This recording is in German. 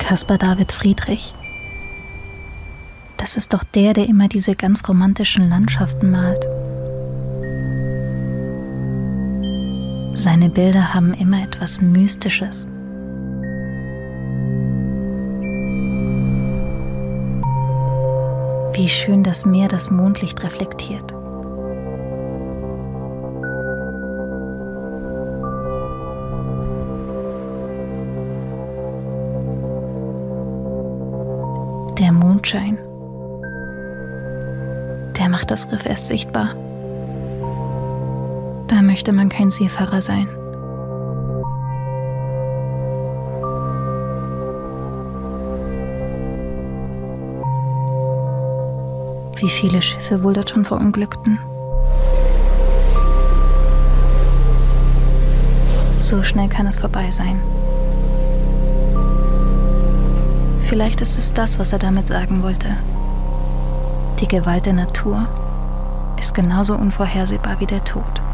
Caspar David Friedrich. Das ist doch der immer diese ganz romantischen Landschaften malt. Seine Bilder haben immer etwas Mystisches. Wie schön das Meer das Mondlicht reflektiert. Der Mondschein, der macht das Riff erst sichtbar. Da möchte man kein Seefahrer sein. Wie viele Schiffe wohl dort schon verunglückten. So schnell kann es vorbei sein. Vielleicht ist es das, was er damit sagen wollte. Die Gewalt der Natur ist genauso unvorhersehbar wie der Tod.